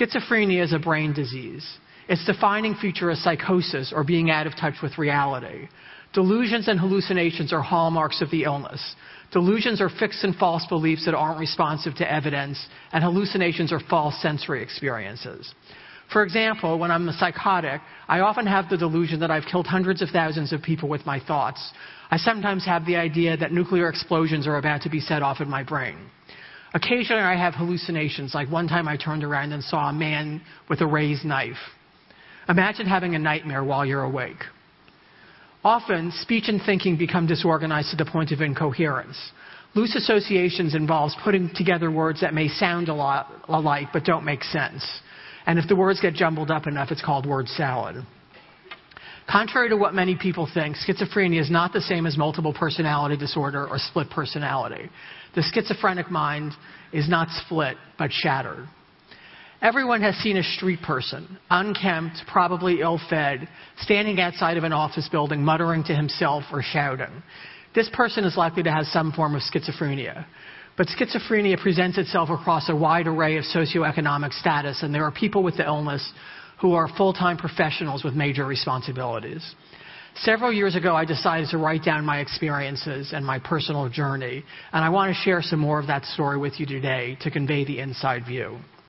Schizophrenia is a brain disease. Its defining feature is psychosis, or being out of touch with reality. Delusions and hallucinations are hallmarks of the illness. Delusions are fixed and false beliefs that aren't responsive to evidence, and hallucinations are false sensory experiences. For example, when I'm a psychotic, I often have the delusion that I've killed hundreds of thousands of people with my thoughts. I sometimes have the idea that nuclear explosions are about to be set off in my brain. Occasionally I have hallucinations, like one time I turned around and saw a man with a raised knife. Imagine having a nightmare while you're awake. Often, speech and thinking become disorganized to the point of incoherence. Loose associations involves putting together words that may sound a lot alike but don't make sense. And if the words get jumbled up enough, it's called word salad. Contrary to what many people think, schizophrenia is not the same as multiple personality disorder or split personality. The schizophrenic mind is not split, but shattered. Everyone has seen a street person, unkempt, probably ill-fed, standing outside of an office building, muttering to himself or shouting. This person is likely to have some form of schizophrenia. But schizophrenia presents itself across a wide array of socioeconomic status, and there are people with the illness who are full-time professionals with major responsibilities. Several years ago, I decided to write down my experiences and my personal journey, and I want to share some more of that story with you today to convey the inside view.